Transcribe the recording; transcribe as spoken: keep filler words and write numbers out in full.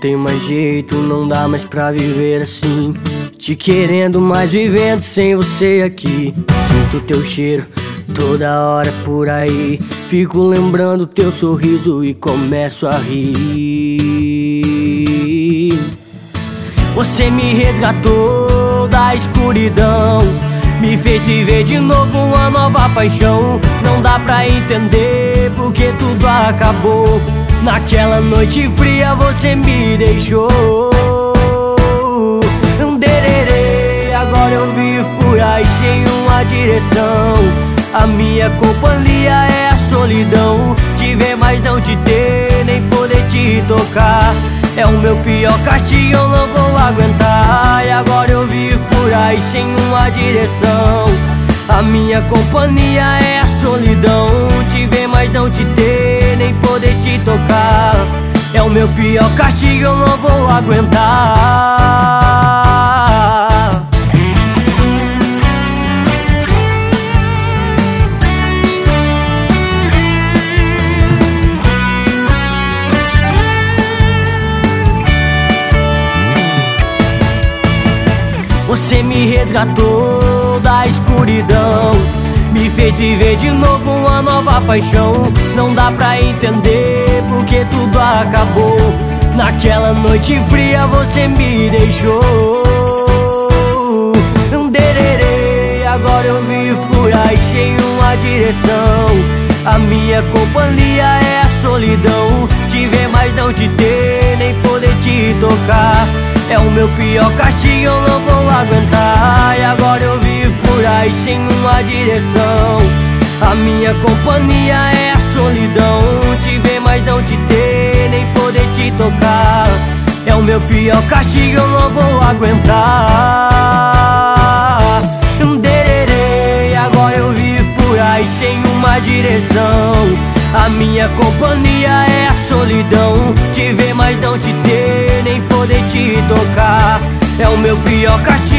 tem mais jeito, não dá mais pra viver assim. Te querendo, mas vivendo sem você aqui. Sinto teu cheiro toda hora por aí. Fico lembrando teu sorriso e começo a rir. Você me resgatou da escuridão, me fez viver de novo uma nova paixão. Não dá pra entender porque tudo acabou. Naquela noite fria você me deixou. Um dererê, agora eu vivo por aí sem uma direção. A minha companhia é a solidão. Te ver, mas não te ter, nem poder te tocar. É o meu pior castigo, eu não vou aguentar. E agora eu vivo por aí sem uma direção. A minha companhia é a solidão. Te ver, mas não te ter, nem poder te tocar. É o meu pior castigo, eu não vou aguentar. Você me resgatou da escuridão, me fez viver de novo uma nova paixão. Não dá pra entender porque tudo acabou. Naquela noite fria você me deixou. Um dererê, agora eu vivo por aí sem uma direção. A minha companhia é a solidão. Te ver, mas não te ter, nem poder te tocar. É o meu pior castigo, eu não vou aguentar. E agora eu vivo por aí sem uma direção. A minha companhia é a solidão. Te ver, mas não te ter, nem poder te tocar. É o meu pior castigo, eu não vou aguentar. Um dererê, agora eu vivo por aí sem uma direção. A minha companhia é a solidão. Te ver, mas não te ter, nem poder te tocar. É o meu pior castigo.